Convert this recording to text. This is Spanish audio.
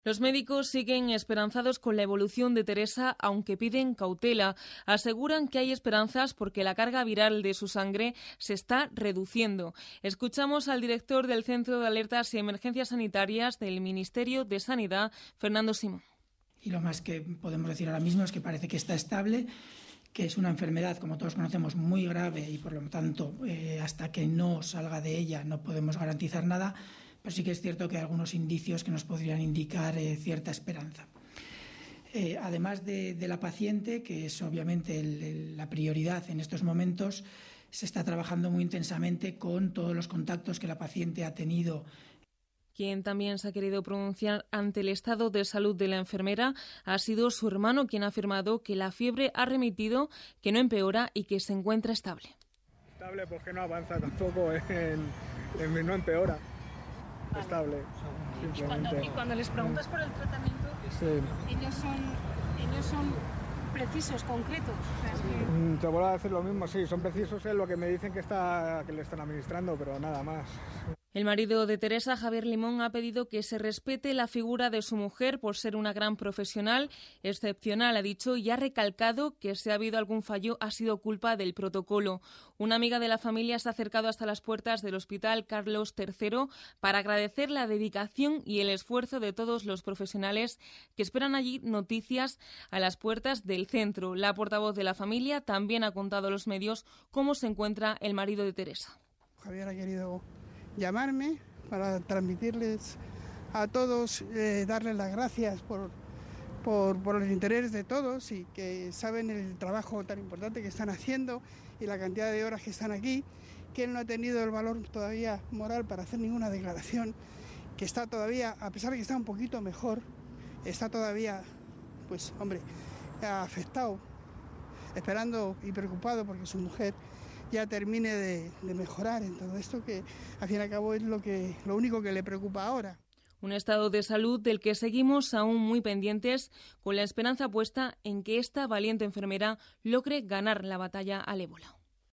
Los médicos siguen esperanzados con la evolución de Teresa, aunque piden cautela. Aseguran que hay esperanzas porque la carga viral de su sangre se está reduciendo. Escuchamos al director del Centro de Alertas y Emergencias Sanitarias del Ministerio de Sanidad, Fernando Simón. Y lo más que podemos decir ahora mismo es que parece que está estable, que es una enfermedad, como todos conocemos, muy grave y por lo tanto hasta que no salga de ella no podemos garantizar nada. Pero sí que es cierto que hay algunos indicios que nos podrían indicar cierta esperanza. Además de la paciente, que es obviamente la prioridad en estos momentos, se está trabajando muy intensamente con todos los contactos que la paciente ha tenido. Quien también se ha querido pronunciar ante el estado de salud de la enfermera ha sido su hermano, quien ha afirmado que la fiebre ha remitido, que no empeora y que se encuentra estable. Estable porque no avanza tampoco, no empeora. Estable. Y cuando les preguntas por el tratamiento, sí. ellos son precisos, concretos. O sea, es que... Te vuelvo a decir lo mismo, sí, son precisos en lo que me dicen que le están administrando, pero nada más. El marido de Teresa, Javier Limón, ha pedido que se respete la figura de su mujer por ser una gran profesional, excepcional, ha dicho, y ha recalcado que si ha habido algún fallo ha sido culpa del protocolo. Una amiga de la familia se ha acercado hasta las puertas del Hospital Carlos III para agradecer la dedicación y el esfuerzo de todos los profesionales que esperan allí noticias a las puertas del centro. La portavoz de la familia también ha contado a los medios cómo se encuentra el marido de Teresa. Javier ha querido llamarme para transmitirles a todos, darles las gracias por los intereses de todos y que saben el trabajo tan importante que están haciendo y la cantidad de horas que están aquí, que él no ha tenido el valor todavía moral para hacer ninguna declaración, que está todavía, a pesar de que está un poquito mejor, está todavía, pues hombre, afectado, esperando y preocupado porque su mujer ya termine de mejorar en todo esto, que al fin y al cabo es lo único que le preocupa ahora. Un estado de salud del que seguimos aún muy pendientes, con la esperanza puesta en que esta valiente enfermera logre ganar la batalla al ébola.